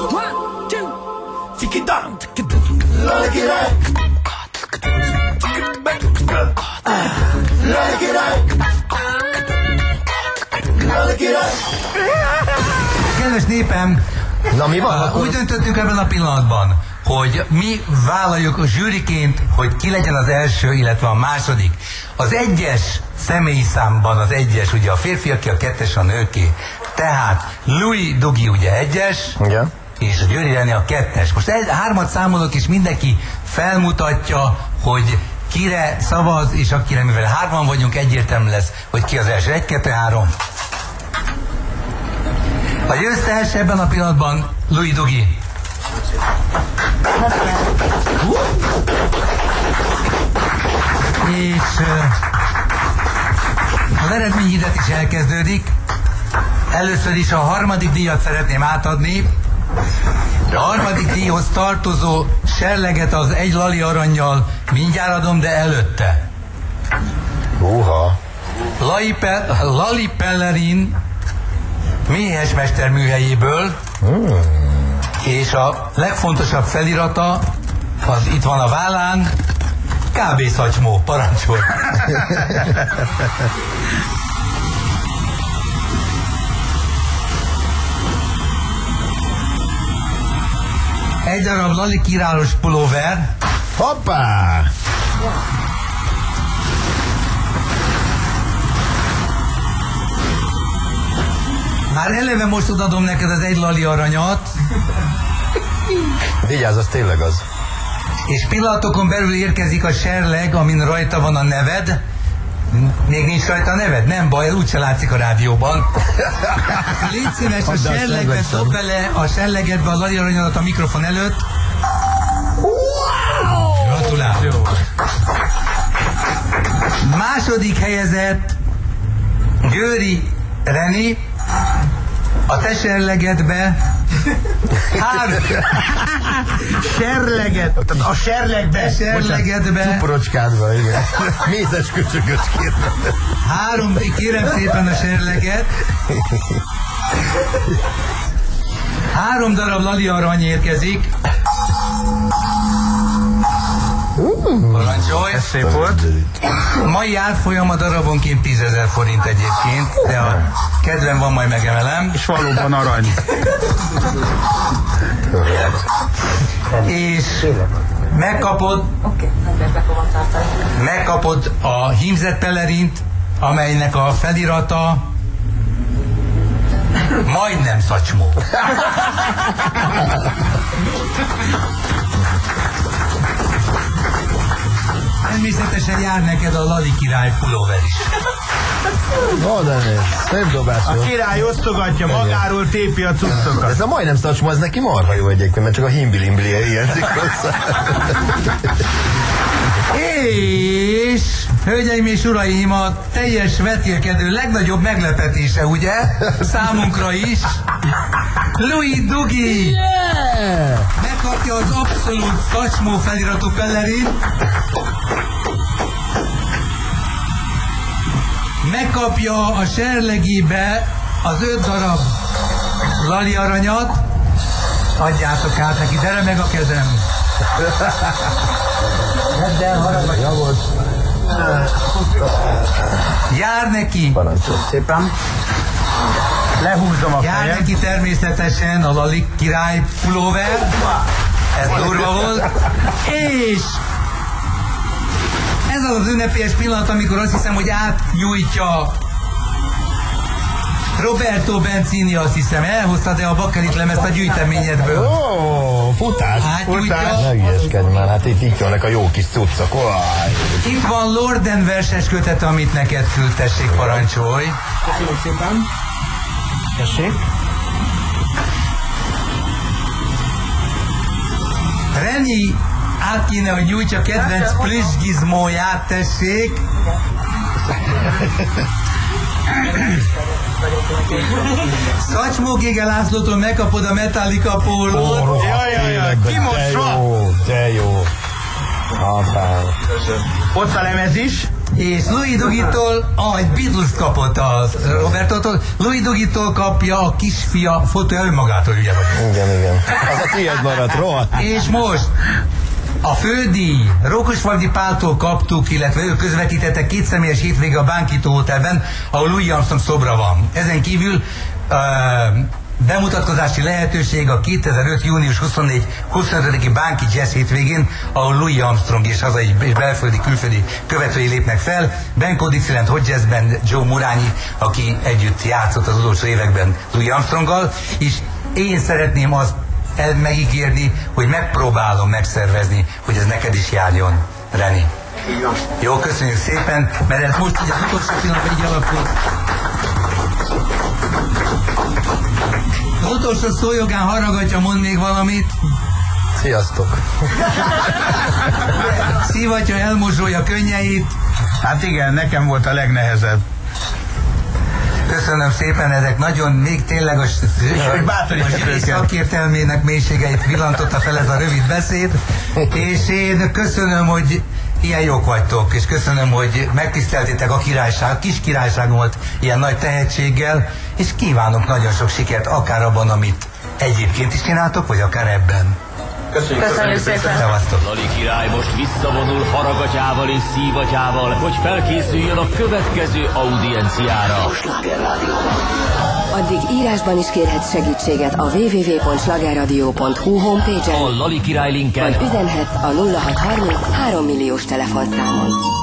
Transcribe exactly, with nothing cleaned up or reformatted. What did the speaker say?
One, two, tiki-dum, tiki-dum. Lali király. Lali király. Lali király. Kedves népem, na mi van? Úgy döntöttünk ebben a pillanatban, hogy mi vállaljuk a zsűriként, hogy ki legyen az első, illetve a második. Az egyes személyi számban az egyes, ugye a férfiaké, a kettes a nőké. Tehát Louis Dugi ugye egyes, igen, és a Győri Reni a kettes. Most egy, hármat számolok, és mindenki felmutatja, hogy kire szavaz, és akire, mivel hárman vagyunk, egyértelmű lesz, hogy ki az első. Egy, kettő, három. A győztes ebben a pillanatban Louis Dugi. És uh, az eredményhidet is elkezdődik. Először is a harmadik díjat szeretném átadni. A harmadik díjhoz tartozó serleget az egy lali arannyal mindjárt adom, de előtte. Uha. Lali, Pe- Lali Pellerin méhesmester műhelyéből, hmm. és a legfontosabb felirata, az itt van a vállán, kábészagymó, parancsol. Egy darab Lali királyos pulóver. Hoppá! Már eleve most odadom neked az egy lali aranyat. Vigyázz, az tényleg az. És pillanatokon belül érkezik a serleg, amin rajta van a neved. Még nincs rajta a neved? Nem baj, úgyse látszik a rádióban. Légy szíves, a serlegbe dob bele a serlegedbe a lali aranyodat a mikrofon előtt. Gratulálok! Második helyezett Győri Reni. A te serlegedbe három serleget, a serlegbe, a serlegedbe cuporocskádba, igen. Mézes köcsögöcskét. Három, kérem szépen a serleget. Három darab lali arany érkezik. Parancsolj! Ez szép volt. Mai árfolyam a darabonként tízezer forint egyébként, de a kedvem van, majd megemelem. És valóban arany. És megkapod megkapod a hímzett pelerint, amelynek a felirata majdnem szagymó. Természetesen jár neked a Lali király pulóver is. No, de nézd, szép dobás. A király osztogatja, magáról tépi a cuccokat. Ez a majdnem szagymó, ez neki marha jó egyébként, mert csak a himbilimblie ilyenzik hozzá. És, hölgyeim és uraim, a teljes vetélkedő legnagyobb meglepetése, ugye? Számunkra is. Louis Dugi! Yeah! Megkapja az abszolút szagymó feliratú pellerin. Megkapja a serlegébe az öt darab lali aranyat. Adjátok át neki, de remeg a kezem. Jár neki. Szépen. Lehúzom a Jár fejem. neki természetesen a Lali király pulóver. Ez durva volt. És ez az az ünnepélyes pillanat, amikor azt hiszem, hogy átnyújtja Roberto Benzini, azt hiszem, elhoztad-e a bakelit lemezt a gyűjteményedből? Ó, oh, futás, futás. Ne ügyeskedj már, hát itt, itt jönnek a jó kis cuccok. Oh. Itt van Lorden verses kötete, amit neked küld, tessék, parancsolj. Köszönöm szépen. Tessék. Reni át kéne, hogy nyújtja kedvenc plüssgizmóját, tessék. Szagymó Gége Lászlótól megkapod a Metallica pólót. Jaj, jaj, jaj, kimosva. De jó, de jó. Apám. Ott a lemez is. És Louis Dugitól, ah, egy Beatles kapott a Robertotól, Louis Dugitól kapja a kisfia fotója önmagától, ugye vagy? Igen, igen. Az a tiéd maradt, rohadt. És most a fődíj Rókusfalvi Páltól kaptuk, illetve ő közvetítette két személyes hétvége a Bánkító Hotelben, ahol Louis Armstrong szobra van. Ezen kívül uh, bemutatkozási lehetőség a kétezer-öt. június huszonnégy huszonötödiki Bánki Jazz hétvégén, ahol Louis Armstrong és hazai és belföldi, külföldi követői lépnek fel. Benko Dixieland Hot Jazzben Joe Murányi, aki együtt játszott az utolsó években Louis Armstronggal, és én szeretném azt el megígérni, hogy megpróbálom megszervezni, hogy ez neked is járjon, Reni. Jó, köszönjük szépen, mert ez most ugye az utolsó pillanatban így alakult. Az utolsó szójogán harragatja, mond még valamit. Sziasztok! Szívatja, elmozsolja könnyeit. Hát igen, nekem volt a legnehezebb. Köszönöm szépen, ezek nagyon, még tényleg a, a zsíri szakértelmének mélységeit villantotta fel ez a rövid beszéd, és én köszönöm, hogy ilyen jók vagytok, és köszönöm, hogy megtiszteltétek a királyság, kis királyságomat ilyen nagy tehetséggel, és kívánok nagyon sok sikert, akár abban, amit egyébként is csináltok, vagy akár ebben. Köszönjük, Köszönjük szépen! Szevasztok. Lali király most visszavonul haragatyával és szívatyával, hogy felkészüljön a következő audienciára. Addig írásban is kérhetsz segítséget a double-u double-u double-u pont slágerradio pont hu homepage-en, A Lali király linken vagy üzenhetsz a nulla hat harminc három milliós telefonszámon.